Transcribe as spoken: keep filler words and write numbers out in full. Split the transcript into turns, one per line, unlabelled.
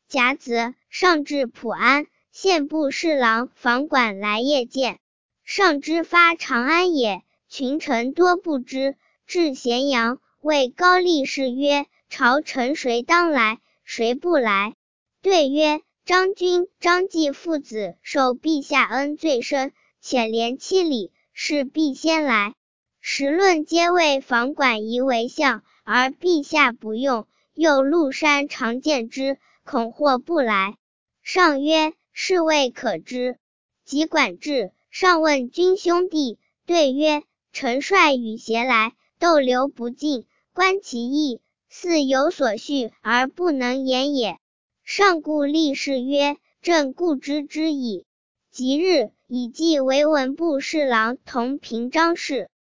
甲子，上至普安县部侍郎房管来谒见。上之发长安也，群臣多不知。至咸阳，谓高力士曰：朝臣谁当来，谁不来？对曰：张君、张继父子受陛下恩最深，且连七里，是必先来。时论皆谓房管宜为相，而陛下不用，又麓山常见之，恐或不来。上曰：是未可知。及管至，上问君兄弟，对曰：臣率与偕来，逗留不尽，观其意，似有所恤而不能言也。上故立誓曰：朕固知之矣。即日，以记为文部侍郎同平章事。